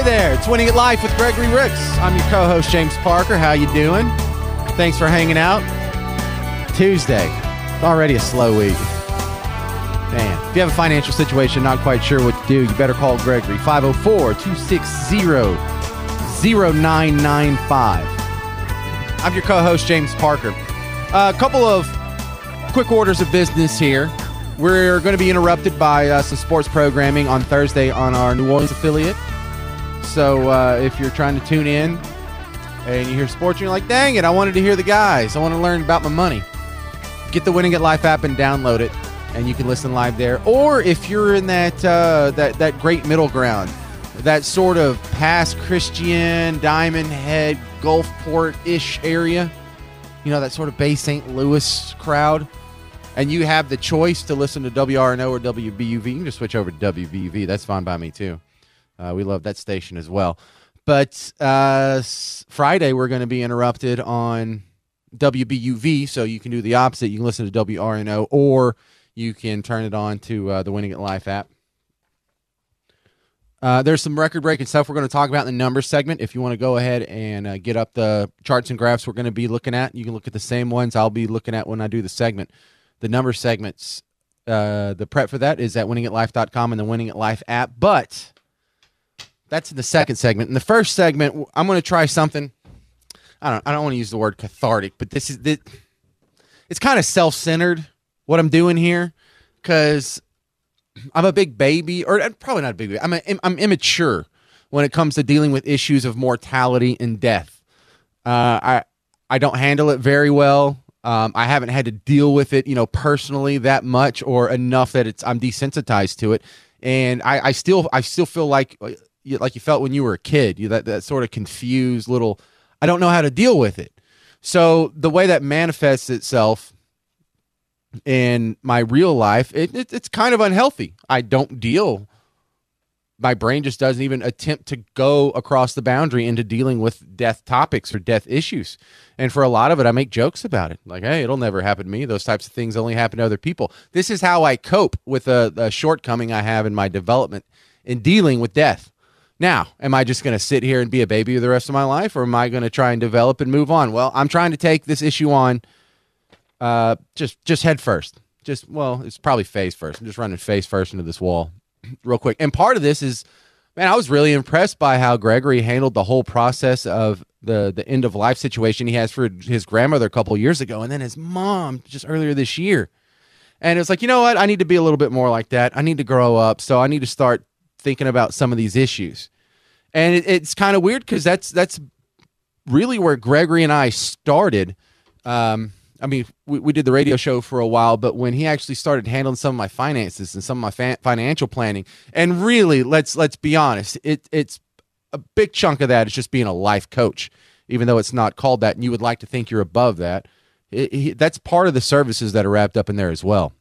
there. It's Winning at Life with Gregory Ricks. I'm your co-host, James Parker. How you doing? Thanks for hanging out. Tuesday. It's already a slow week. Man, if you have a financial situation, not quite sure what to do, you better call Gregory. 504-260-0995. I'm your co-host, James Parker. A couple of quick orders of business here. We're going to be interrupted by some sports programming on Thursday on our New Orleans affiliate. So if you're trying to tune in and you hear sports and you're like, dang it, I wanted to hear the guys. I want to learn about my money. Get the Winning at Life app and download it, and you can listen live there. Or if you're in that great middle ground, that sort of past Christian, Diamond Head, Gulfport-ish area, you know, that sort of Bay St. Louis crowd, and you have the choice to listen to WRNO or WBUV, you can just switch over to WBUV. That's fine by me, too. We love that station as well. But Friday, we're going to be interrupted on WBUV, so you can do the opposite. You can listen to WRNO, or you can turn it on to the Winning at Life app. There's some record-breaking stuff we're going to talk about in the numbers segment. If you want to go ahead and get up the charts and graphs we're going to be looking at, you can look at the same ones I'll be looking at when I do the segment. The number segments, the prep for that is at winningatlife.com and the Winning at Life app. But that's in the second segment. In the first segment, I'm going to try something. I don't want to use the word cathartic, but it's kind of self-centered what I'm doing here, because I'm a big baby, or probably not a big baby. I'm immature when it comes to dealing with issues of mortality and death. I don't handle it very well. I haven't had to deal with it, personally that much or enough that I'm desensitized to it. And I still feel like you felt when you were a kid, that sort of confused little, I don't know how to deal with it. So the way that manifests itself in my real life, it's kind of unhealthy. I don't deal. My brain just doesn't even attempt to go across the boundary into dealing with death topics or death issues. And for a lot of it, I make jokes about it. Like, hey, it'll never happen to me. Those types of things only happen to other people. This is how I cope with a shortcoming I have in my development in dealing with death. Now, am I just going to sit here and be a baby the rest of my life, or am I going to try and develop and move on? Well, I'm trying to take this issue on just head first. It's probably face first. I'm just running face first into this wall real quick. And part of this is, man, I was really impressed by how Gregory handled the whole process of the end of life situation he has for his grandmother a couple years ago, and then his mom just earlier this year. And it's like, you know what? I need to be a little bit more like that. I need to grow up, so I need to start thinking about some of these issues. And it's kind of weird, because that's really where Gregory and I started. We did the radio show for a while, but when he actually started handling some of my finances and some of my financial planning, and really, let's be honest, it's a big chunk of that is just being a life coach, even though it's not called that, and you would like to think you're above that. That's part of the services that are wrapped up in there as well.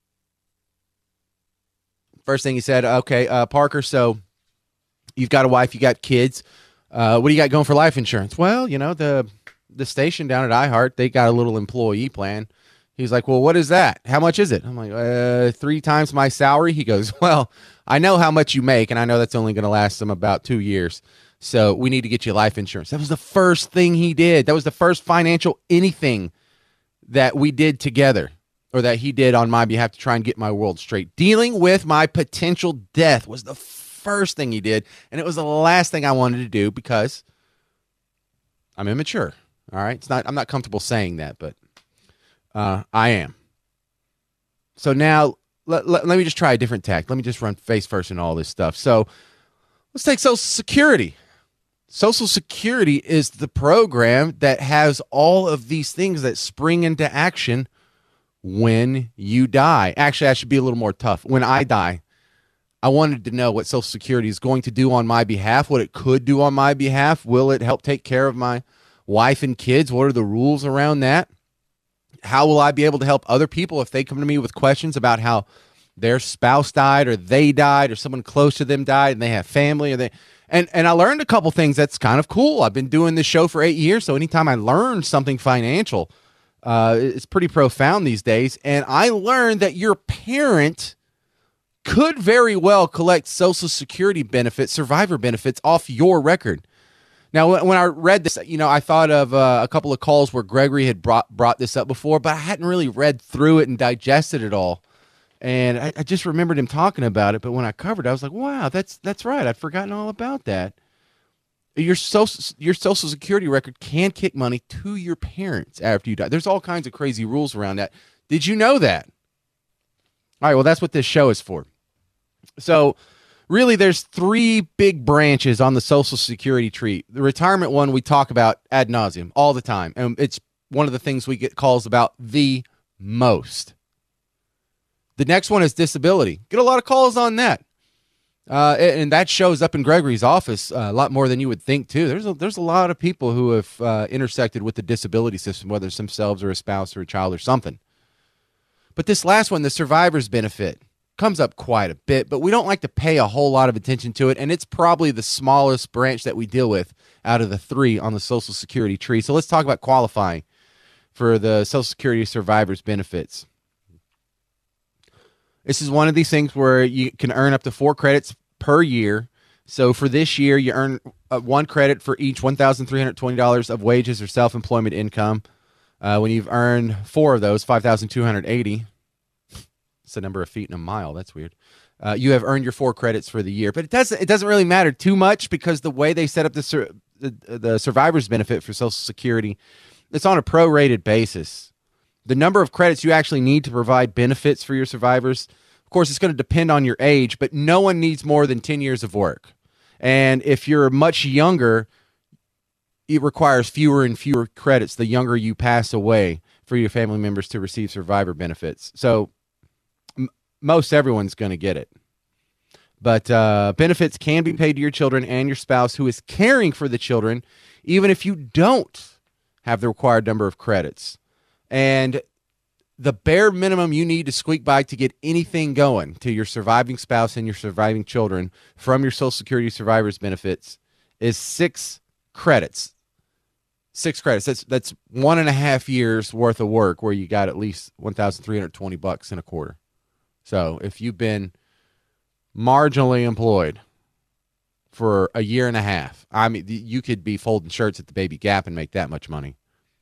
First thing he said, okay, Parker, so you've got a wife, you got kids. What do you got going for life insurance? Well, the station down at iHeart, they got a little employee plan. He's like, well, what is that? How much is it? I'm like, 3 times my salary. He goes, well, I know how much you make, and I know that's only going to last them about 2 years. So we need to get you life insurance. That was the first thing he did. That was the first financial anything that we did together, or that he did on my behalf to try and get my world straight. Dealing with my potential death was the first thing he did, and it was the last thing I wanted to do, because I'm immature. All right, I'm not comfortable saying that, but I am. So now let me just try a different tack. Let me just run face first in all this stuff. So let's take Social Security. Social Security is the program that has all of these things that spring into action when you die. Actually, I should be a little more tough. When I die, I wanted to know what Social Security is going to do on my behalf, what it could do on my behalf. Will it help take care of my wife and kids? What are the rules around that? How will I be able to help other people if they come to me with questions about how their spouse died, or they died, or someone close to them died, and they have family, and I learned a couple things that's kind of cool. I've been doing this show for 8 years, so anytime I learn something financial, it's pretty profound these days. And I learned that your parent could very well collect Social Security benefits, survivor benefits off your record. Now, when I read this, I thought of a couple of calls where Gregory had brought this up before, but I hadn't really read through it and digested it all. And I just remembered him talking about it. But when I covered it, I was like, wow, that's right. I'd forgotten all about that. Your Social Security record can kick money to your parents after you die. There's all kinds of crazy rules around that. Did you know that? All right, well, that's what this show is for. So, really, there's three big branches on the Social Security tree. The retirement one we talk about ad nauseum all the time, and it's one of the things we get calls about the most. The next one is disability. Get a lot of calls on that. And that shows up in Gregory's office a lot more than you would think, too. There's a lot of people who have intersected with the disability system, whether it's themselves or a spouse or a child or something. But this last one, the survivor's benefit, comes up quite a bit, but we don't like to pay a whole lot of attention to it, and it's probably the smallest branch that we deal with out of the three on the Social Security tree. So let's talk about qualifying for the Social Security survivor's benefits. This is one of these things where you can earn up to 4 credits per year. So for this year, you earn 1 credit for each $1,320 of wages or self-employment income. When you've earned 4 of those, 5,280. It's the number of feet in a mile. That's weird. You have earned your 4 credits for the year. But it doesn't really matter too much because the way they set up the survivor's benefit for Social Security, it's on a prorated basis. The number of credits you actually need to provide benefits for your survivors, of course, it's going to depend on your age, but no one needs more than 10 years of work. And if you're much younger, it requires fewer and fewer credits the younger you pass away for your family members to receive survivor benefits. So most everyone's going to get it. But benefits can be paid to your children and your spouse who is caring for the children, even if you don't have the required number of credits. And the bare minimum you need to squeak by to get anything going to your surviving spouse and your surviving children from your Social Security survivor's benefits is 6 credits. 6 credits. That's 1.5 years worth of work where you got at least $1,320 in a quarter. So if you've been marginally employed for 1.5 years, I mean, you could be folding shirts at the Baby Gap and make that much money.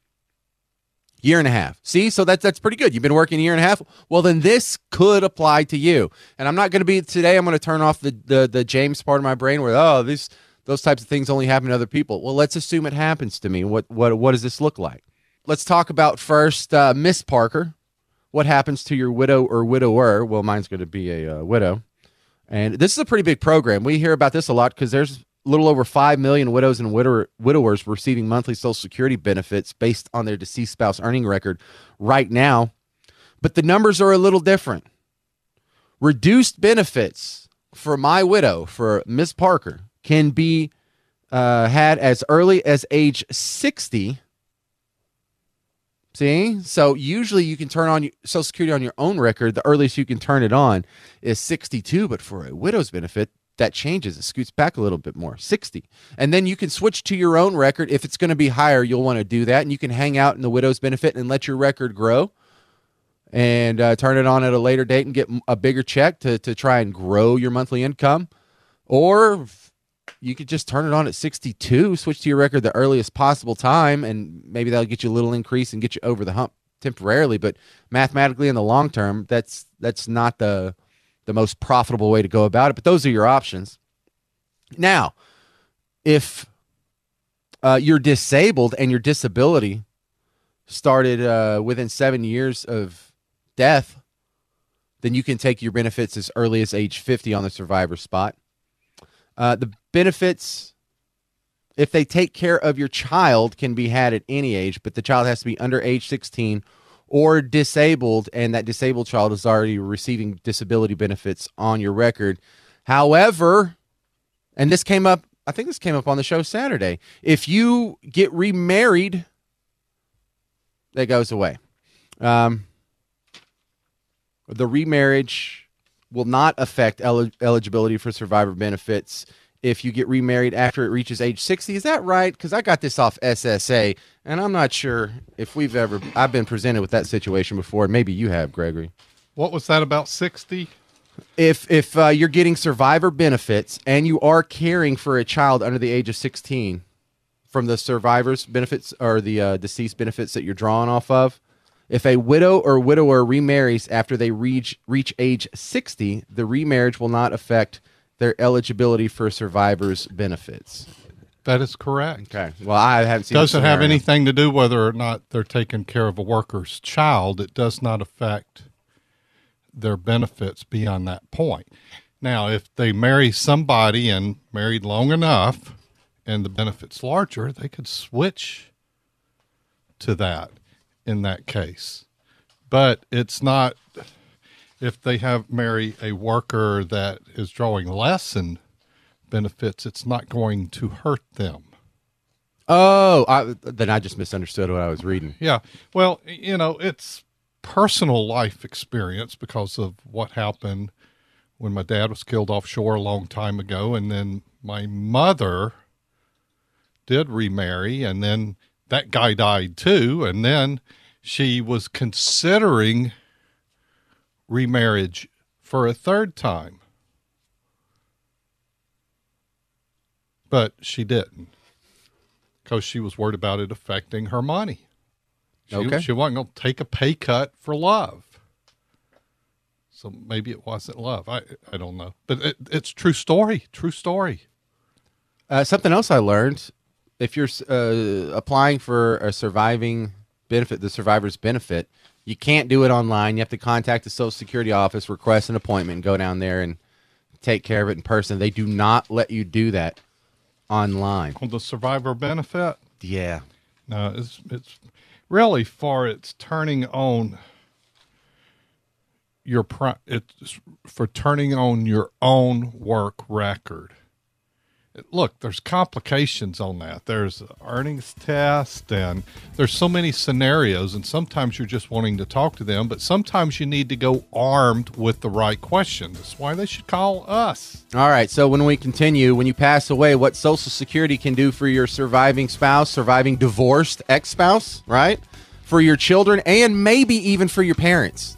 1.5 years. See, so that's pretty good. You've been working 1.5 years. Well, then this could apply to you. And I'm not going to be today. I'm going to turn off the James part of my brain where those types of things only happen to other people. Well, let's assume it happens to me. What does this look like? Let's talk about first Miss Parker. What happens to your widow or widower? Well, mine's going to be a widow. And this is a pretty big program. We hear about this a lot because there's a little over 5 million widows and widowers receiving monthly Social Security benefits based on their deceased spouse earning record right now. But the numbers are a little different. Reduced benefits for my widow, for Miss Parker, can be had as early as age 60. See? So usually you can turn on Social Security on your own record. The earliest you can turn it on is 62. But for a widow's benefit, that changes. It scoots back a little bit more, 60. And then you can switch to your own record. If it's going to be higher, you'll want to do that. And you can hang out in the widow's benefit and let your record grow and turn it on at a later date and get a bigger check to try and grow your monthly income. Or you could just turn it on at 62, switch to your record the earliest possible time, and maybe that'll get you a little increase and get you over the hump temporarily. But mathematically in the long term, that's not the most profitable way to go about it, but those are your options. Now, if you're disabled and your disability started within 7 years of death, then you can take your benefits as early as age 50 on the survivor spot. The benefits, if they take care of your child, can be had at any age, but the child has to be under age 16 or disabled, and that disabled child is already receiving disability benefits on your record. However, and this came up, I think this came up on the show Saturday, if you get remarried, that goes away. The remarriage will not affect eligibility for survivor benefits if you get remarried after it reaches age 60. Is that right? Because I got this off SSA, and I'm not sure if I've been presented with that situation before. Maybe you have, Gregory. What was that about 60? If you're getting survivor benefits and you are caring for a child under the age of 16 from the survivor's benefits or the deceased benefits that you're drawing off of, if a widow or widower remarries after they reach age 60, the remarriage will not affect their eligibility for survivor's benefits. That is correct. Okay. Well, I haven't seen. Doesn't have anything to do whether or not they're taking care of a worker's child. It does not affect their benefits beyond that point. Now, if they marry somebody and married long enough and the benefit's larger, they could switch to that in that case. But it's not, if they have marry a worker that is drawing less in benefits, it's not going to hurt them. Oh, then I just misunderstood what I was reading. Yeah. Well, it's personal life experience because of what happened when my dad was killed offshore a long time ago. And then my mother did remarry, and then that guy died too. And then she was considering remarriage for a third time, but she didn't because she was worried about it affecting her money. She wasn't going to take a pay cut for love. So maybe it wasn't love. I don't know. But it's true story. True story. Something else I learned, if you're applying for a surviving benefit, the survivor's benefit, you can't do it online. You have to contact the Social Security office, request an appointment, and go down there and take care of it in person. They do not let you do that online. On the survivor benefit? Yeah. No, it's really it's turning on it's for turning on your own work record. Look, there's complications on that. There's earnings test, and there's so many scenarios, and sometimes you're just wanting to talk to them, but sometimes you need to go armed with the right questions. That's why they should call us. All right, so when we continue, when you pass away, what Social Security can do for your surviving spouse, surviving divorced ex-spouse, right? For your children, and maybe even for your parents.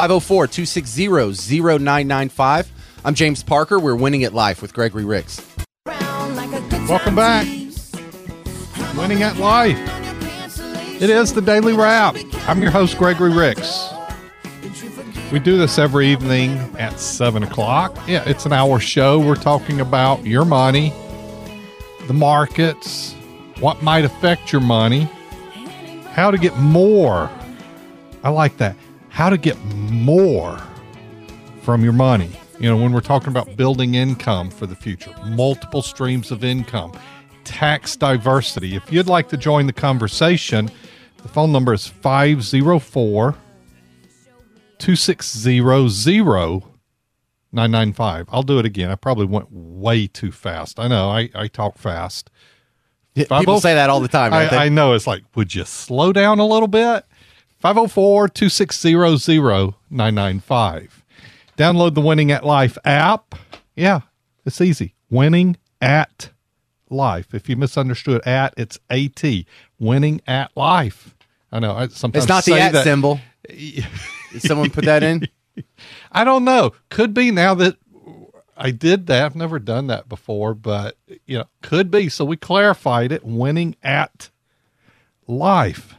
504-260-0995. I'm James Parker. We're Winning at Life with Gregory Ricks. Welcome back. Winning at Life. It is the Daily Wrap. I'm your host, Gregory Ricks. We do this every evening at 7 o'clock. Yeah, it's an hour show. We're talking about your money, the markets, what might affect your money, how to get more. I like that. How to get more from your money. When we're talking about building income for the future, multiple streams of income, tax diversity. If you'd like to join the conversation, the phone number is 504-260-0995. I'll do it again. I probably went way too fast. I know, I talk fast. People say that all the time. I know. It's like, would you slow down a little bit? 504-260-0995. Download the Winning at Life app. Yeah, it's easy. Winning at Life. If you misunderstood it's AT. Winning at Life. I know. I sometimes it's not the at symbol. Did someone put that in? I don't know. Could be now that I did that. I've never done that before, but could be. So we clarified it. Winning at Life.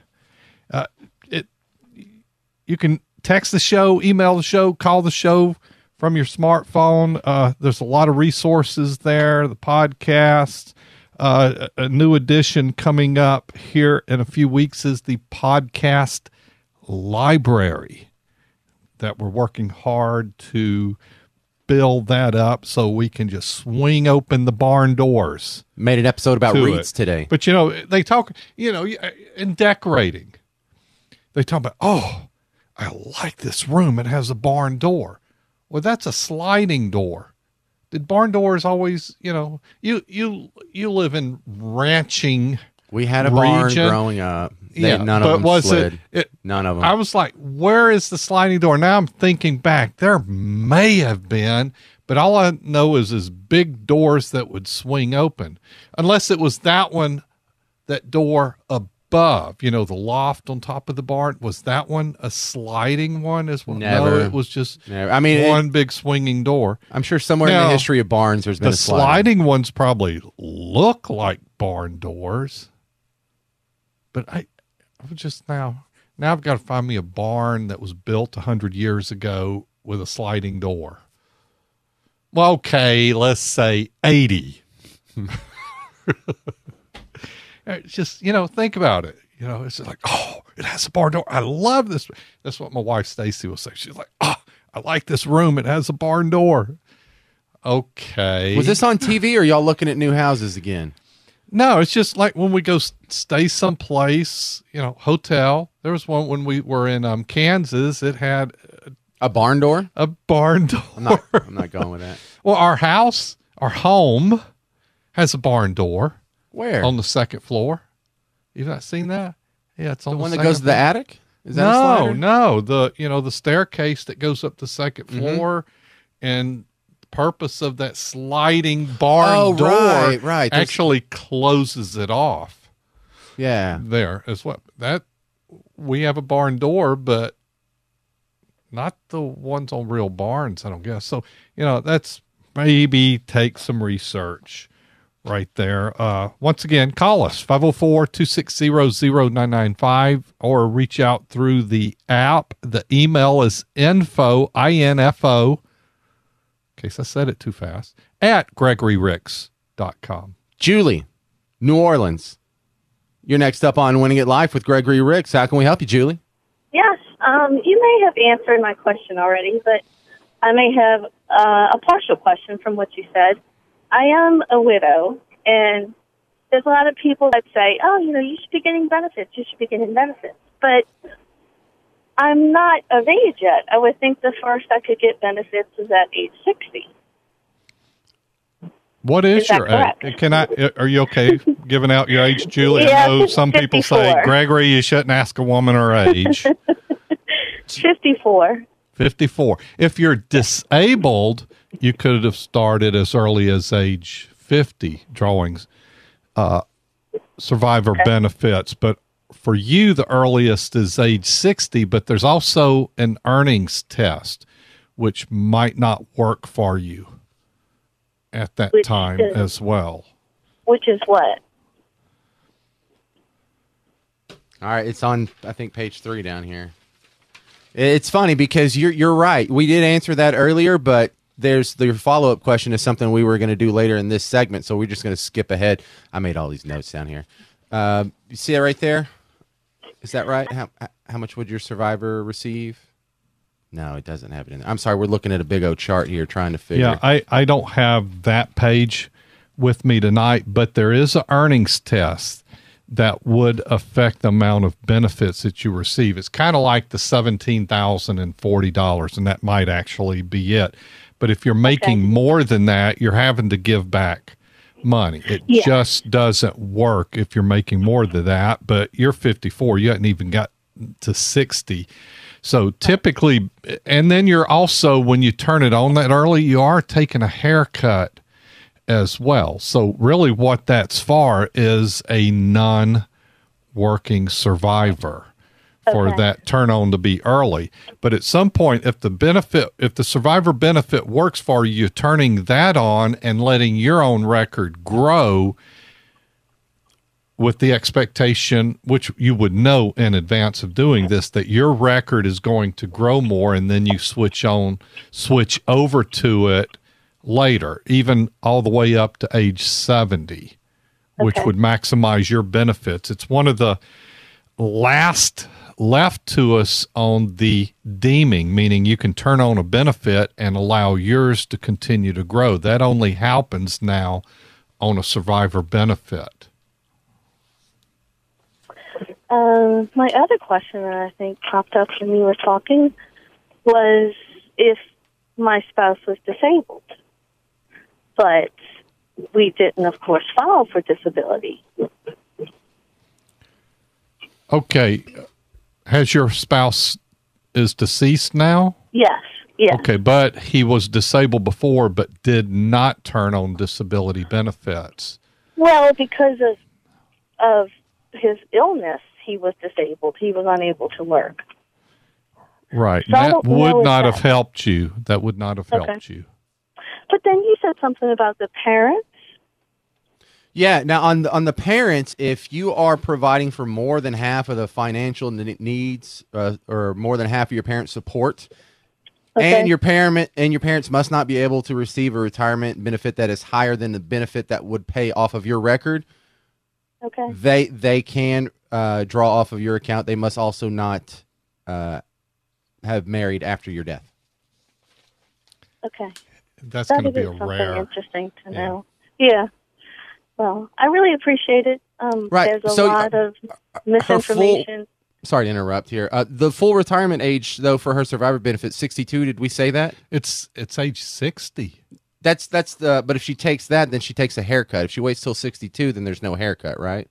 You can text the show, email the show, call the show from your smartphone. There's a lot of resources there. The podcast, a new edition coming up here in a few weeks is the podcast library that we're working hard to build that up so we can just swing open the barn doors. Made an episode about REITs today. But, they talk, in decorating. They talk about, I like this room. It has a barn door. Well, that's a sliding door. Did barn doors always, you live in ranching. We had a barn growing up. None of them slid. None of them. I was like, where is the sliding door? Now I'm thinking back. There may have been, but all I know is big doors that would swing open. Unless it was that one, that door above, the loft on top of the barn, was that one a sliding one as well? Never. No, it was just Never. I mean, one big swinging door. I'm sure somewhere in Now, the history of barns there's been the a sliding. sliding ones probably look like barn doors, but I was just now I've got to find me a barn that was built 100 years ago with a sliding door. Well, okay, let's say 80. It's just, think about it. It's just like, oh, it has a barn door. I love this. That's what my wife, Stacy, will say. She's like, oh, I like this room. It has a barn door. Okay. Was this on TV or y'all looking at new houses again? No, it's just like when we go stay someplace, hotel. There was one when we were in Kansas. It had a barn door. A barn door. I'm not going with that. Well, our home has a barn door. Where? On the second floor. You've not seen that? Yeah, it's on the one the that goes to the floor. attic. Is that a slider? No. The staircase that goes up the second floor, and the purpose of that sliding barn door right. actually closes it off. Yeah, there as well. That we have a barn door, but not the ones on real barns, I don't guess. So that's maybe take some research. Right there. Once again, call us 504-260-0995 or reach out through the app. The email is info, in case I said it too fast, at GregoryRicks.com. Julie, New Orleans. You're next up on Winning It Life with Gregory Ricks. How can we help you, Julie? Yes. You may have answered my question already, but I may have a partial question from what you said. I am a widow, and there's a lot of people that say, oh, you should be getting benefits. You should be getting benefits. But I'm not of age yet. I would think the first I could get benefits is at age 60. What is your age? Are you okay giving out your age, Julie? Yeah, I know some 54. people say, Gregory, you shouldn't ask a woman her age. 54. 54. If you're disabled, you could have started as early as age 50 drawings, survivor benefits. But for you, the earliest is age 60, but there's also an earnings test, which might not work for you at that time as well. Which is what? All right, it's on, I think, page 3 down here. It's funny because you're right. We did answer that earlier, but there's the follow-up question is something we were going to do later in this segment, so we're just going to skip ahead. I made all these notes down here. You see it right there? Is that right? How much would your survivor receive? No, it doesn't have it in there. I'm sorry, we're looking at a big old chart here trying to figure. Yeah, I don't have that page with me tonight, but there is an earnings test that would affect the amount of benefits that you receive. It's kind of like the $17,040, and that might actually be it. But if you're making more than that, you're having to give back money. It just doesn't work if you're making more than that. But you're 54. You haven't even got to 60. So typically, and then you're also, when you turn it on that early, you are taking a haircut as well. So really what that's for is a non-working survivor for that turn on to be early. But at some point, if the survivor benefit works for you, turning that on and letting your own record grow with the expectation, which you would know in advance of doing this, that your record is going to grow more, and then you switch over to it later, even all the way up to age 70, which would maximize your benefits. It's one of the last left to us on the deeming, meaning you can turn on a benefit and allow yours to continue to grow. That only happens now on a survivor benefit. My other question that I think popped up when you were talking was if my spouse was disabled, but we didn't, of course, file for disability. Okay. Has your spouse is deceased now? Yes. Yes. Okay, but he was disabled before but did not turn on disability benefits. Well, because of his illness, he was disabled. He was unable to work. Right. So that would not have helped you. That would not have helped you. But then you said something about the parents. Yeah. Now, on the parents, if you are providing for more than half of the financial needs, or more than half of your parents' support, and your parents must not be able to receive a retirement benefit that is higher than the benefit that would pay off of your record. Okay. They can draw off of your account. They must also not have married after your death. Okay. That's going to be a something rare. Interesting to know. Yeah. Well, I really appreciate it. Right. There's a lot of misinformation. Sorry to interrupt here. The full retirement age, though, for her survivor benefit, 62. Did we say that? It's age 60. That's but if she takes that, then she takes a haircut. If she waits till 62, then there's no haircut, right?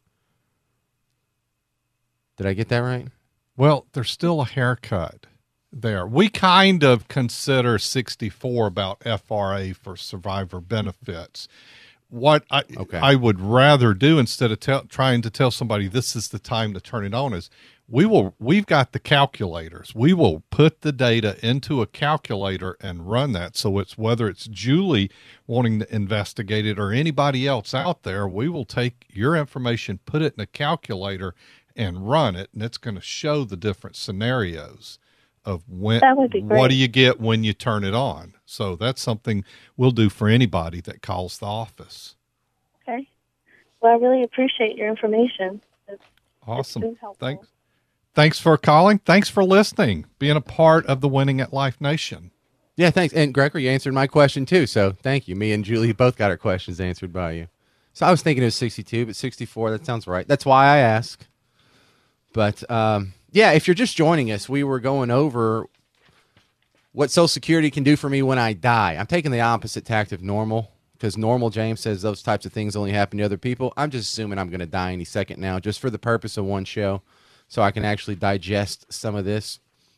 Did I get that right? Well, there's still a haircut there. We kind of consider 64 about FRA for survivor benefits. What I would rather do instead of trying to tell somebody this is the time to turn it on is we've got the calculators. We will put the data into a calculator and run that. So it's whether it's Julie wanting to investigate it or anybody else out there, we will take your information, put it in a calculator and run it. And it's going to show the different scenarios of when, what do you get when you turn it on? So that's something we'll do for anybody that calls the office. Okay. Well, I really appreciate your information. Awesome. Thanks for calling. Thanks for listening, being a part of the Winning at Life Nation. Yeah, thanks. And Gregory, you answered my question too. So thank you. Me and Julie both got our questions answered by you. So I was thinking it was 62, but 64, that sounds right. That's why I ask. But, yeah, if you're just joining us, we were going over what Social Security can do for me when I die. I'm taking the opposite tact of normal because normal, James says those types of things only happen to other people. I'm just assuming I'm going to die any second now just for the purpose of one show so I can actually digest some of this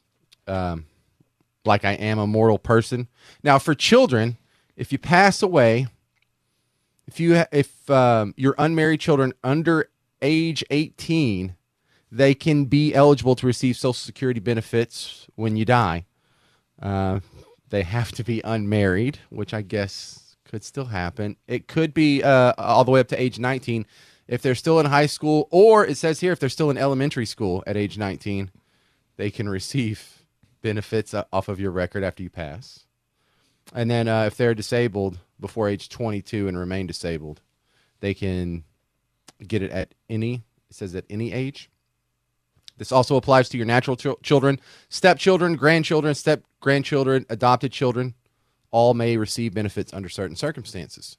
like I am a mortal person. Now, for children, if you pass away, if you're unmarried children under age 18, they can be eligible to receive Social Security benefits when you die. They have to be unmarried, which I guess could still happen. It could be all the way up to age 19. If they're still in high school, or it says here if they're still in elementary school at age 19, they can receive benefits off of your record after you pass. And then if they're disabled before age 22 and remain disabled, they can get it at any age. This also applies to your natural children, stepchildren, grandchildren, step-grandchildren, adopted children. All may receive benefits under certain circumstances.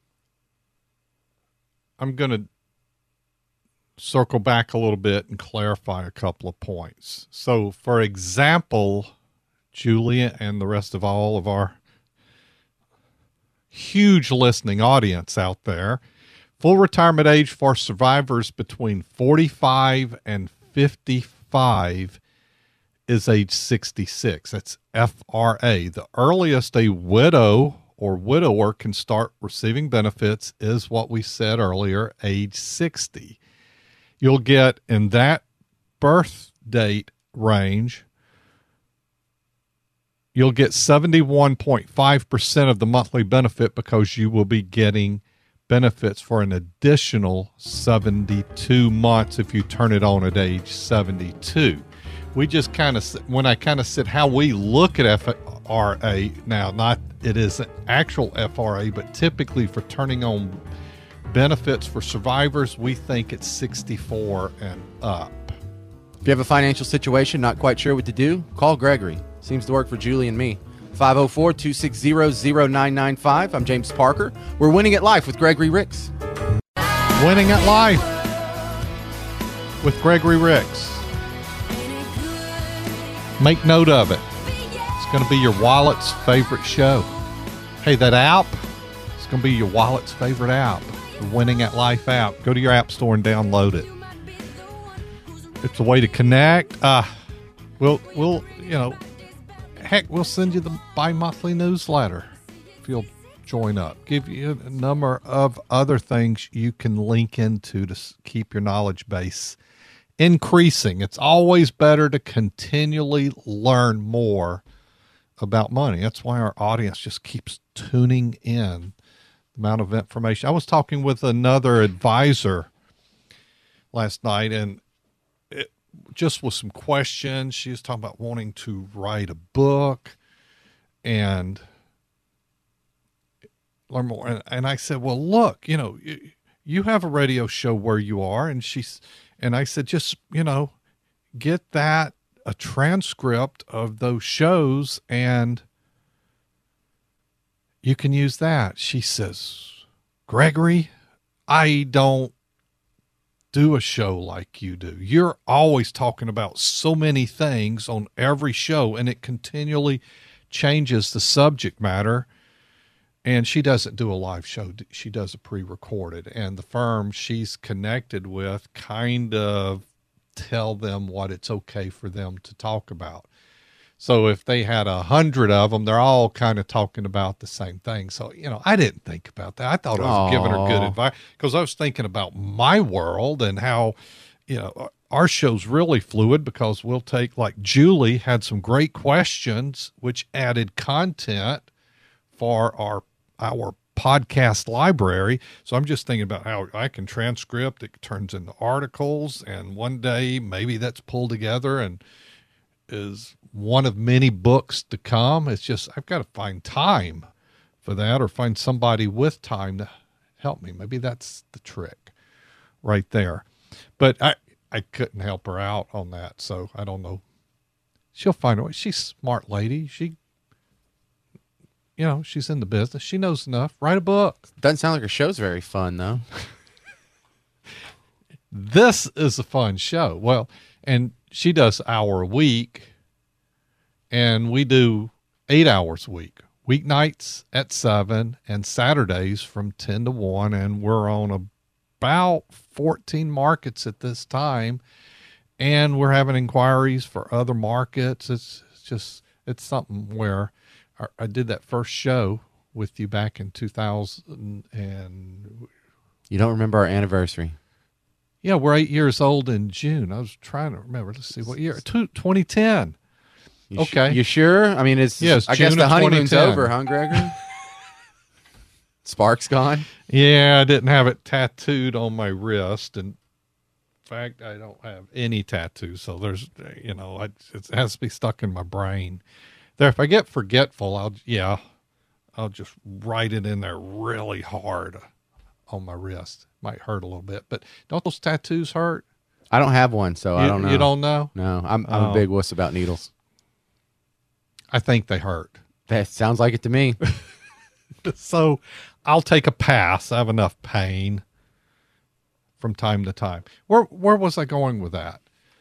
I'm going to circle back a little bit and clarify a couple of points. So, for example, Julia and the rest of all of our huge listening audience out there, full retirement age for survivors between 45 and 55 is age 66. That's FRA. The earliest a widow or widower can start receiving benefits is what we said earlier, age 60. You'll get in that birth date range, you'll get 71.5% of the monthly benefit because you will be getting benefits for an additional 72 months if you turn it on at age 72. We just when I said how we look at FRA now, not it is an actual FRA, but typically for turning on benefits for survivors, we think it's 64 and up. If you have a financial situation, not quite sure what to do, call Gregory. Seems to work for Julie and me. 504-260-0995. I'm James Parker. We're Winning at Life with Gregory Ricks. Winning at Life with Gregory Ricks. Make note of it. It's going to be your wallet's favorite show. Hey, that app, it's going to be your wallet's favorite app. The Winning at Life app. Go to your app store and download it. It's a way to connect. We'll send you the bi-monthly newsletter if you'll join up, give you a number of other things you can link into to keep your knowledge base increasing. It's always better to continually learn more about money. That's why our audience just keeps tuning in. The amount of information. I was talking with another advisor last night, and it just was some questions. She was talking about wanting to write a book and learn more. And I said, well, look, you have a radio show where you are. And I said, just, get a transcript of those shows and you can use that. She says, Gregory, I don't do a show like you do. You're always talking about so many things on every show, and it continually changes the subject matter. And she doesn't do a live show. She does a pre-recorded, and the firm she's connected with kind of tell them what it's okay for them to talk about. So if they had 100 of them, they're all kind of talking about the same thing. So, I didn't think about that. I thought I was giving her good advice because I was thinking about my world and how, our show's really fluid because we'll take, like Julie had some great questions, which added content for our podcast library. So I'm just thinking about how I can transcript. It turns into articles, and one day maybe that's pulled together and is one of many books to come. It's just, I've got to find time for that or find somebody with time to help me. Maybe that's the trick right there. But I couldn't help her out on that. So I don't know. She'll find a way. She's a smart lady. She's in the business. She knows enough. Write a book. Doesn't sound like her show's very fun, though. This is a fun show. Well, and she does an hour a week, and we do 8 hours a week, weeknights at 7 and Saturdays from 10 to 1. And we're on about 14 markets at this time. And we're having inquiries for other markets. It's something where I did that first show with you back in 2000. And you don't remember our anniversary? Yeah, we're 8 years old in June. I was trying to remember. Let's see what year. 2010. Okay. You sure? I mean, it's I guess the honeymoon's over, huh, Gregory? Spark's gone? Yeah, I didn't have it tattooed on my wrist. And in fact, I don't have any tattoos. So there's, it has to be stuck in my brain. There, if I get forgetful, I'll just write it in there really hard on my wrist. Might hurt a little bit, but don't those tattoos hurt? I don't have one, so I don't know. You don't know? No, I'm a big wuss about needles. I think they hurt. That sounds like it to me. So I'll take a pass. I have enough pain from time to time. Where was I going with that?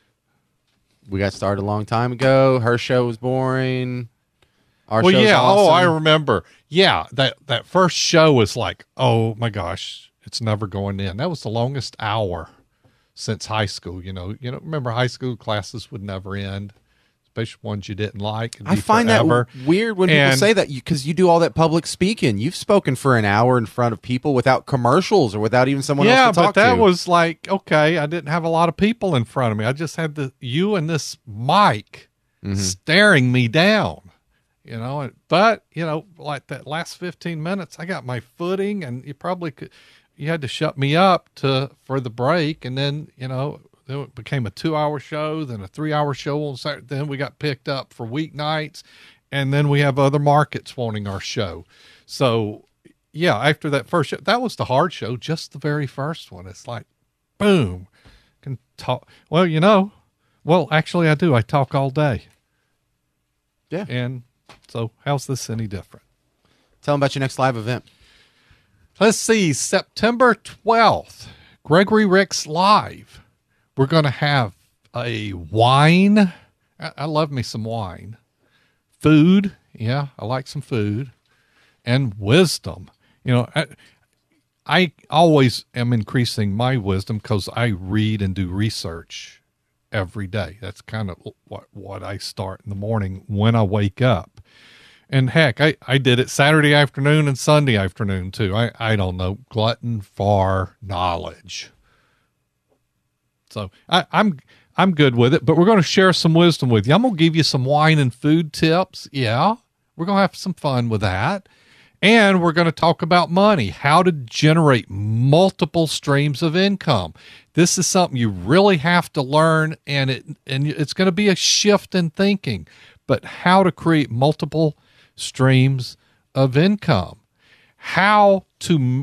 We got started a long time ago. Her show was boring. Our well, show's yeah. awesome. Oh, I remember. Yeah, that first show was like, oh my gosh, it's never going in. That was the longest hour since high school. Remember high school classes would never end, especially ones you didn't like. I find forever. that weird when people say that because you do all that public speaking. You've spoken for an hour in front of people without commercials or without even someone else to talk to. Yeah, but that was like, okay, I didn't have a lot of people in front of me. I just had you and this mic staring me down. But like that last 15 minutes, I got my footing, and you had to shut me up for the break. And then, then it became a 2-hour show, then a 3-hour show on Saturday. Then we got picked up for weeknights, and then we have other markets wanting our show. So yeah, after that first show, that was the hard show, just the very first one. It's like, boom, can talk. Well, actually I do. I talk all day. Yeah. And so how's this any different? Tell them about your next live event. Let's see, September 12th, Gregory Ricks Live. We're going to have a wine. I love me some wine. Food. Yeah, I like some food. And wisdom. I always am increasing my wisdom because I read and do research every day. That's kind of what I start in the morning when I wake up. And heck, I did it Saturday afternoon and Sunday afternoon too. I don't know, glutton for knowledge. So I'm good with it, but we're going to share some wisdom with you. I'm going to give you some wine and food tips. Yeah, we're going to have some fun with that. And we're going to talk about money, how to generate multiple streams of income. This is something you really have to learn, and it's going to be a shift in thinking, but how to create multiple streams of income, how to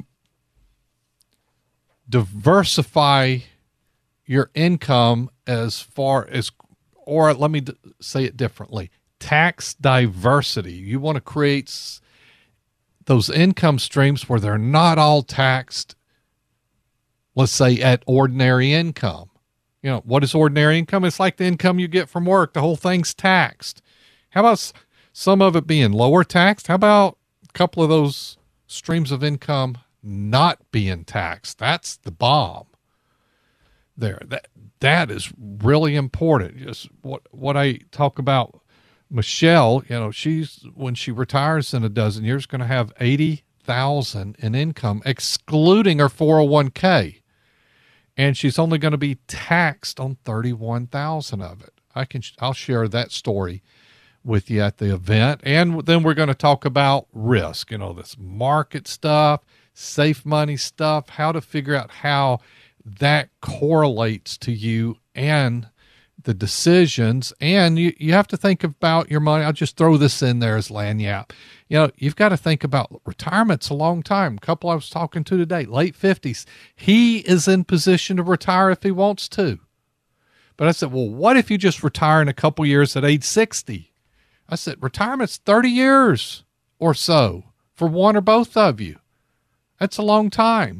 diversify your income as far as, or let me say it differently, tax diversity. You want to create those income streams where they're not all taxed, let's say at ordinary income. You know, what is ordinary income? It's like the income you get from work. The whole thing's taxed. How about some of it being lower taxed? How about a couple of those streams of income not being taxed? That's the bomb there. That is really important. Just what I talk about, Michelle, you know, when she retires in a dozen years, going to have $80,000 in income, excluding her 401k, and she's only going to be taxed on $31,000 of it. I'll share that story with you at the event, and then we're going to talk about risk. You know, this market stuff, safe money stuff, how to figure out how that correlates to you and the decisions. And you have to think about your money. I'll just throw this in there as lagniappe. You know, you've got to think about retirement's a long time. A couple I was talking to today, late 50s. He is in position to retire if he wants to. But I said, well, what if you just retire in a couple years at age 60? I said, retirement's 30 years or so for one or both of you. That's a long time.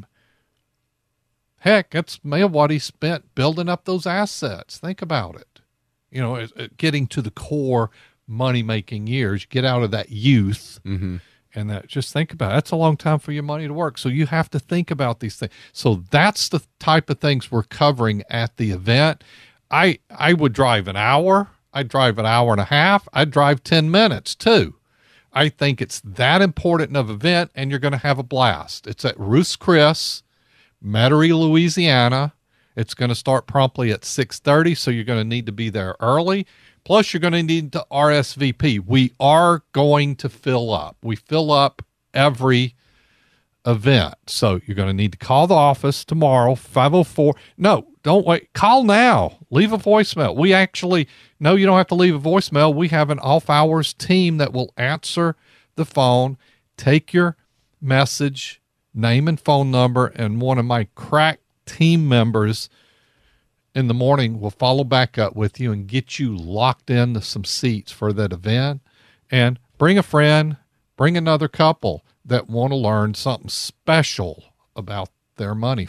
Heck, that's what he spent building up those assets. Think about it. You know, getting to the core money-making years, get out of that youth, and that. Just think about it. That's a long time for your money to work. So you have to think about these things. So that's the type of things we're covering at the event. I would drive an hour. I'd drive an hour and a half. I'd drive 10 minutes too. I think it's that important of an event, and you're going to have a blast. It's at Ruth's Chris, Metairie, Louisiana. It's going to start promptly at 6:30, so you're going to need to be there early. Plus, you're going to need to RSVP. We are going to fill up. We fill up every event. So you're going to need to call the office tomorrow, 504. No, don't wait. Call now. Leave a voicemail. No, you don't have to leave a voicemail. We have an off-hours team that will answer the phone, take your message, name and phone number, and one of my crack team members in the morning will follow back up with you and get you locked into some seats for that event. And bring a friend, bring another couple that want to learn something special about their money.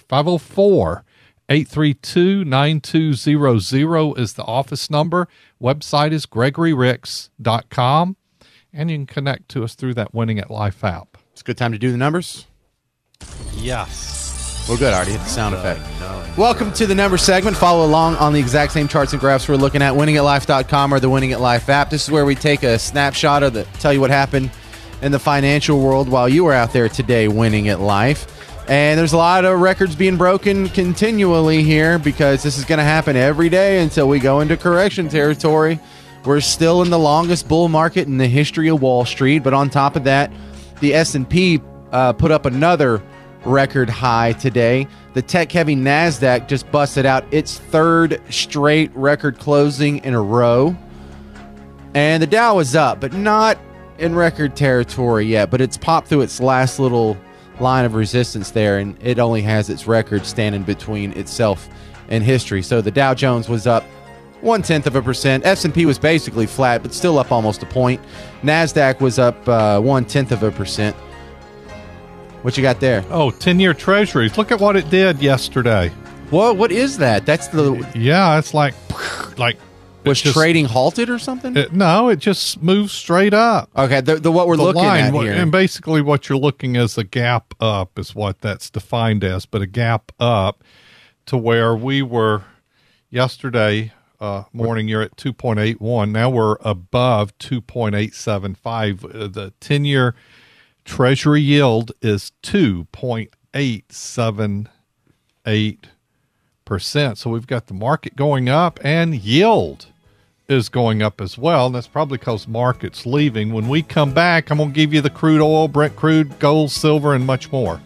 504-832-9200 is the office number. Website is gregoryricks.com, and you can connect to us through that Winning at Life app. It's a good time to do the numbers. Yes. Well, good. I already hit the sound effect. Welcome to the number segment. Follow along on the exact same charts and graphs we're looking at, winningatlife.com or the Winning at Life app. This is where we take a snapshot of tell you what happened in the financial world while you were out there today winning at life. And there's a lot of records being broken continually here because this is going to happen every day until we go into correction territory. We're still in the longest bull market in the history of Wall Street. But on top of that, the S&P put up another record high today. The tech-heavy NASDAQ just busted out its third straight record closing in a row. And the Dow was up, but not in record territory yet. But it's popped through its last little line of resistance there, and it only has its record standing between itself and history. So the Dow Jones was up 0.1%. S&P was basically flat, but still up almost a point. NASDAQ was up 0.1%. What you got there? Oh, 10-year treasuries. Look at what it did yesterday. What is that? That's the... Yeah, it's like Was trading halted or something? No, it just moves straight up. Okay, the what we're looking at here. And basically what you're looking as a gap up is what that's defined as, but a gap up to where we were yesterday morning, you're at 2.81. Now we're above 2.875. The 10-year Treasury yield is 2.878%. So we've got the market going up and yield is going up as well. And that's probably because market's leaving. When we come back, I'm going to give you the crude oil, Brent crude, gold, silver, and much more.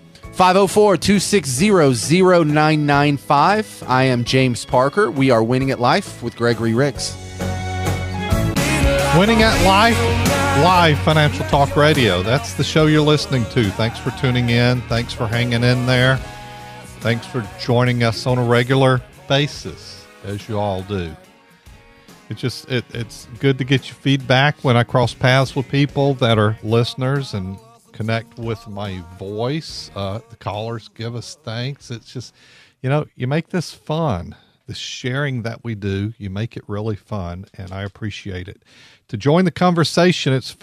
504-260-0995. I am James Parker. We are Winning at Life with Gregory Ricks. Winning at Life, live Financial Talk Radio. That's the show you're listening to. Thanks for tuning in. Thanks for hanging in there. Thanks for joining us on a regular basis, as you all do. It's good to get your feedback when I cross paths with people that are listeners and connect with my voice. The callers give us thanks. It's just, you make this fun. The sharing that we do, you make it really fun, and I appreciate it. To join the conversation, it's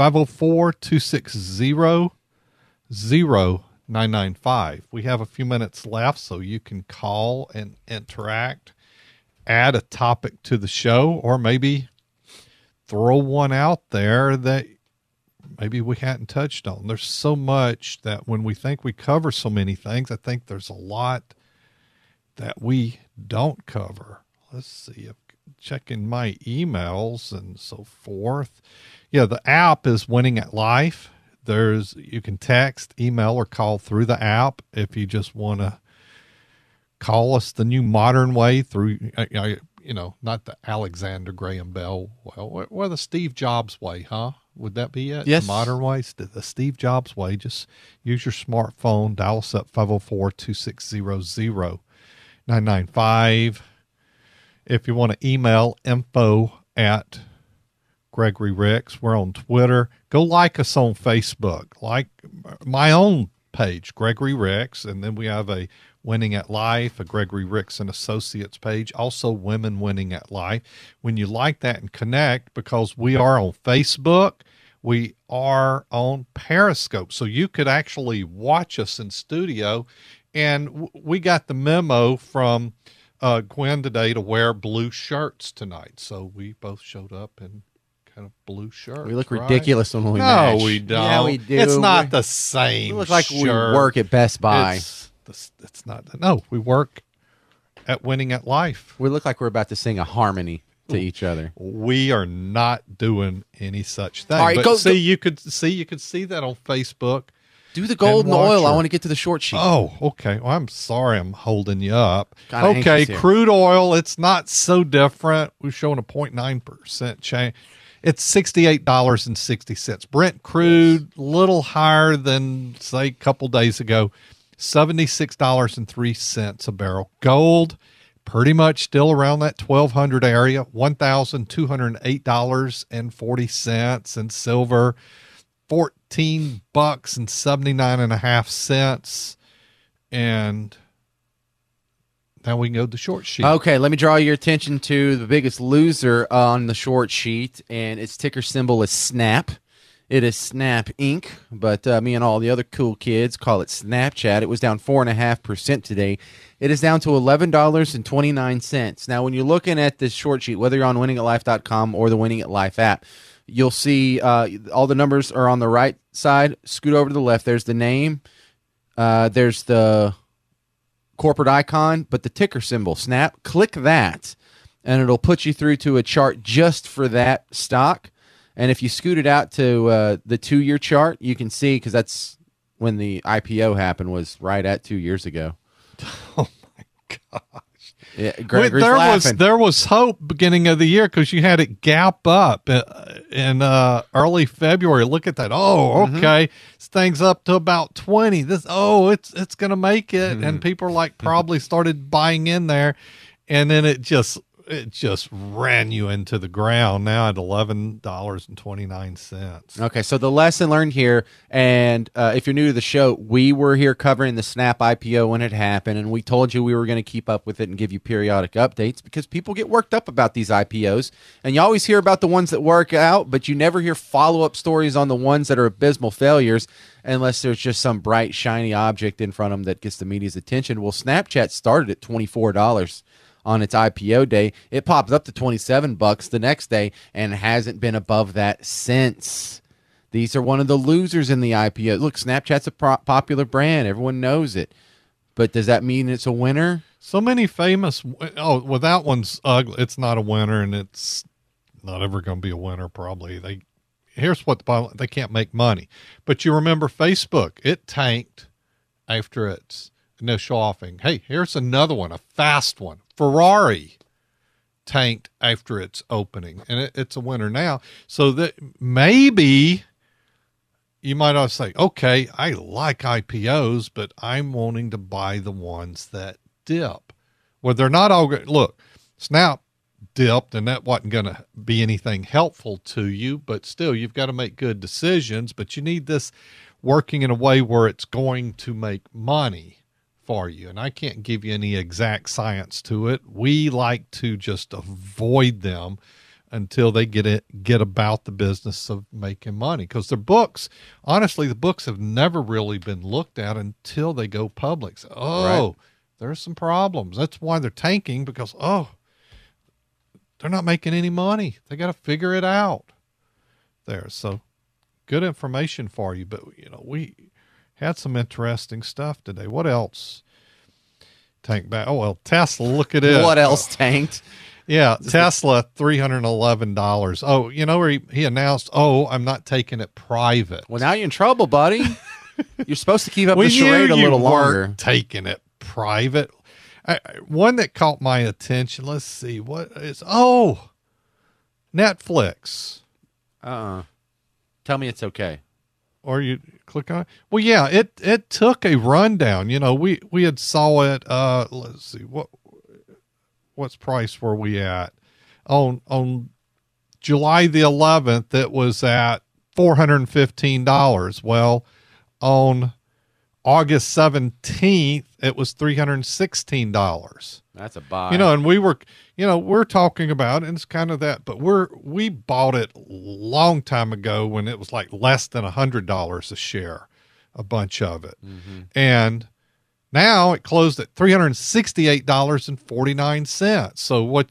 504-260-0995. We have a few minutes left, so you can call and interact, add a topic to the show, or maybe throw one out there that maybe we hadn't touched on. There's so much that when we think we cover so many things, I think there's a lot that we don't cover. Let's see, I'm checking my emails and so forth. Yeah, the app is Winning at Life. You can text, email, or call through the app if you just want to call us the new modern way through, not the Alexander Graham Bell, well, the Steve Jobs way, huh? Would that be it? Yes. The modern way, the Steve Jobs way. Just use your smartphone, dial us up 504-260-0995. If you want to email info@ Gregory Ricks. We're on Twitter. Go like us on Facebook. Like my own page, Gregory Ricks. And then we have a Winning at Life, a Gregory Ricks and Associates page. Also Women Winning at Life. When you like that and connect, because we are on Facebook, we are on Periscope. So you could actually watch us in studio. And we got the memo from Gwen today to wear blue shirts tonight. So we both showed up in kind of blue shirts. We look right? ridiculous when we match. No, we don't. Yeah, we do. It's not the same. We look like shirt. we work at Best Buy. It's not. No, we work at Winning at Life. We look like we're about to sing a harmony to each other. We are not doing any such thing. All right, but you could see that on Facebook. Do the golden oil. I want to get to the short sheet. Oh, okay. Well, I'm sorry I'm holding you up. Kinda okay, anxious here. Crude oil, it's not so different. We're showing a 0.9% change. It's $68.60. Brent crude, a little higher than, say, a couple days ago, $76.03 a barrel. Gold, pretty much still around that 1,200 area, $1,208.40. And silver, $14.79.5. And now we can go to the short sheet. Okay, let me draw your attention to the biggest loser on the short sheet, and its ticker symbol is SNAP. It is Snap Inc., but me and all the other cool kids call it Snapchat. It was down 4.5% today. It is down to $11.29. Now, when you're looking at this short sheet, whether you're on winningatlife.com or the Winning at Life app, you'll see all the numbers are on the right side. Scoot over to the left. There's the name. There's the corporate icon, but the ticker symbol, SNAP. Click that, and it'll put you through to a chart just for that stock. And if you scoot it out to the 2-year chart, you can see, because that's when the IPO happened, was right at 2 years ago. Oh, my gosh. Yeah, Gregory's laughing. There was hope beginning of the year because you had it gap up in early February. Look at that. Oh, okay. This thing's up to about 20. It's going to make it. And people are probably started buying in there. And then it just ran you into the ground now at $11.29. Okay, so the lesson learned here, and if you're new to the show, we were here covering the Snap IPO when it happened, and we told you we were going to keep up with it and give you periodic updates because people get worked up about these IPOs, and you always hear about the ones that work out, but you never hear follow-up stories on the ones that are abysmal failures unless there's just some bright, shiny object in front of them that gets the media's attention. Well, Snapchat started at $24 on its IPO day. It popped up to $27 the next day and hasn't been above that since. These are one of the losers in the IPO. Look, Snapchat's a popular brand. Everyone knows it. But does that mean it's a winner? So many famous. Oh, well, that one's ugly. It's not a winner, and it's not ever going to be a winner. Probably. Here's what they can't make money. But you remember Facebook? It tanked after its initial offering. Hey, here's another one, a fast one. Ferrari tanked after its opening, and it's a winner now. So that maybe you might also say, okay, I like IPOs, but I'm wanting to buy the ones that dip. Well, they're not all good. Look, Snap dipped, and that wasn't going to be anything helpful to you, but still, you've got to make good decisions, but you need this working in a way where it's going to make money for you. And I can't give you any exact science to it. We like to just avoid them until they get about the business of making money, because their books, honestly, the books have never really been looked at until they go public. So, right. There's some problems. That's why they're tanking, because they're not making any money. They got to figure it out there. So good information for you, but we had some interesting stuff today. What else tanked back? Oh, well, Tesla, look at it. What else tanked? Yeah, Tesla, $311. Oh, where he announced, I'm not taking it private. Well, now you're in trouble, buddy. You're supposed to keep up the charade a little longer. Taking it private. One that caught my attention, let's see, what is, Netflix. Tell me it's okay. Or you click on it. Well, yeah, it took a rundown. We had saw it, let's see, what's price were we at on July the 11th? It was at $415. Well, on August 17th, it was $316. That's a buy. And we're talking about, and it's kind of that, but we bought it a long time ago when it was like less than $100 a share, a bunch of it. Mm-hmm. And now it closed at $368.49. So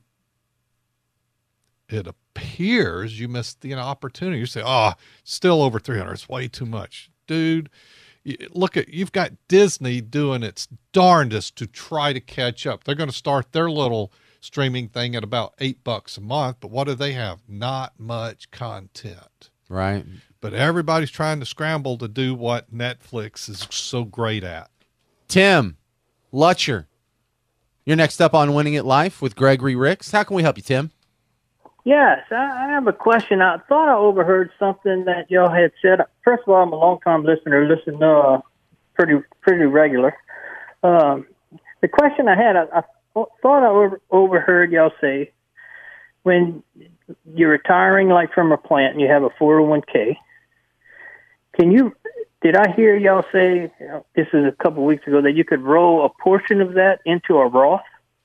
it appears you missed the opportunity. You say, still over 300. It's way too much. Dude, you've got Disney doing its darndest to try to catch up. They're going to start their little streaming thing at about $8 a month, but what do they have? Not much content. Right. But everybody's trying to scramble to do what Netflix is so great at. Tim Lutcher, you're next up on Winning at Life with Gregory Ricks. How can we help you, Tim? Yes, I have a question. I thought I overheard something that y'all had said. First of all, I'm a long-time listener, listen pretty regular. The question I had, I thought I overheard y'all say, when you're retiring, like from a plant, and you have a 401k, did I hear y'all say, this is a couple of weeks ago, that you could roll a portion of that into a Roth?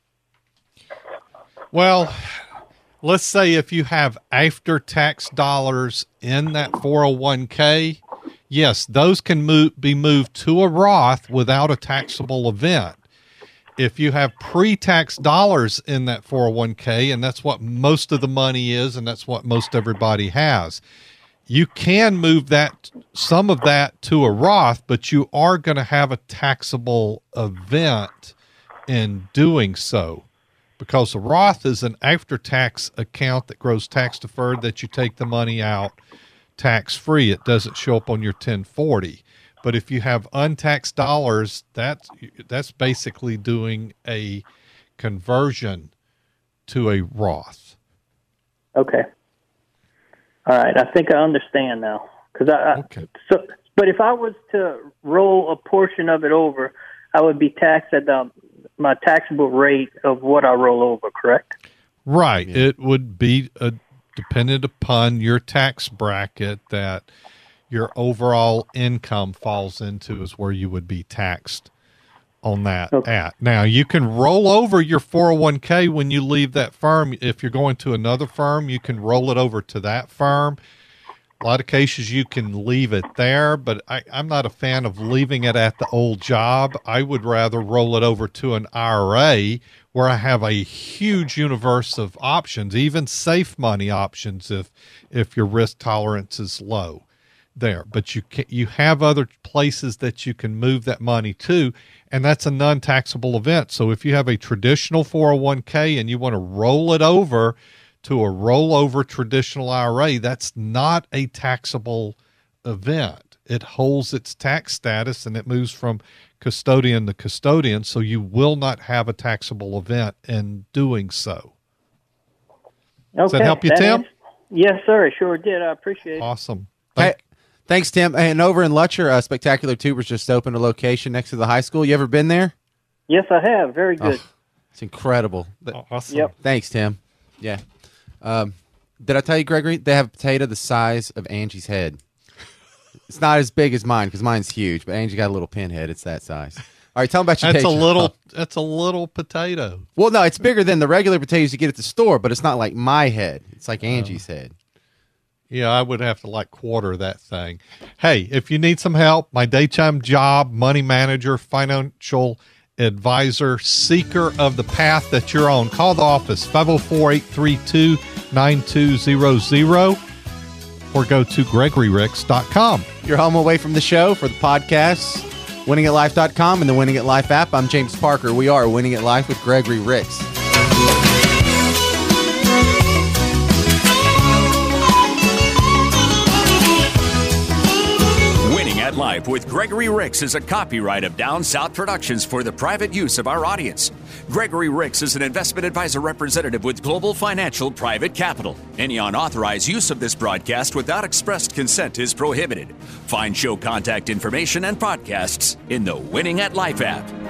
Well, let's say if you have after-tax dollars in that 401k, yes, those can be moved to a Roth without a taxable event. If you have pre-tax dollars in that 401k, and that's what most of the money is, and that's what most everybody has, you can move some of that to a Roth, but you are going to have a taxable event in doing so, because a Roth is an after-tax account that grows tax-deferred, that you take the money out tax-free. It doesn't show up on your 1040. But if you have untaxed dollars, that's basically doing a conversion to a Roth. Okay. All right. I think I understand now. Okay. But if I was to roll a portion of it over, I would be taxed at my taxable rate of what I roll over, correct? Right. Yeah. It would be dependent upon your tax bracket that your overall income falls into, is where you would be taxed on that at. Now, you can roll over your 401k when you leave that firm. If you're going to another firm, you can roll it over to that firm. A lot of cases you can leave it there, but I'm not a fan of leaving it at the old job. I would rather roll it over to an IRA where I have a huge universe of options, even safe money options if your risk tolerance is low there. But you have other places that you can move that money to, and that's a non-taxable event. So if you have a traditional 401k and you want to roll it over to a rollover traditional IRA, that's not a taxable event. It holds its tax status and it moves from custodian to custodian, so you will not have a taxable event in doing so. Does that help you, Tim? Yes, sir. It sure did. I appreciate it. Awesome. Thanks, Tim. And over in Lutcher, Spectacular Tubers just opened a location next to the high school. You ever been there? Yes, I have. Very good. Oh, it's incredible. Awesome. Yep. Thanks, Tim. Yeah. Did I tell you, Gregory, they have a potato the size of Angie's head. It's not as big as mine because mine's huge, but Angie got a little pinhead. It's that size. All right, tell them about your That's day a job. little. That's a little potato. Well, no, it's bigger than the regular potatoes you get at the store, but it's not like my head. It's like Angie's head. Yeah, I would have to quarter that thing. Hey, if you need some help, my daytime job, money manager, financial advisor, seeker of the path that you're on, call the office, 504-832-9200, or go to GregoryRicks.com. You're home away from the show for the podcasts, winningatlife.com and the Winning at Life app. I'm James Parker. We are Winning at Life with Gregory Ricks. Life with Gregory Ricks is a copyright of Down South Productions for the private use of our audience. Gregory Ricks is an investment advisor representative with Global Financial Private Capital. Any unauthorized use of this broadcast without expressed consent is prohibited. Find show contact information and podcasts in the Winning at Life app.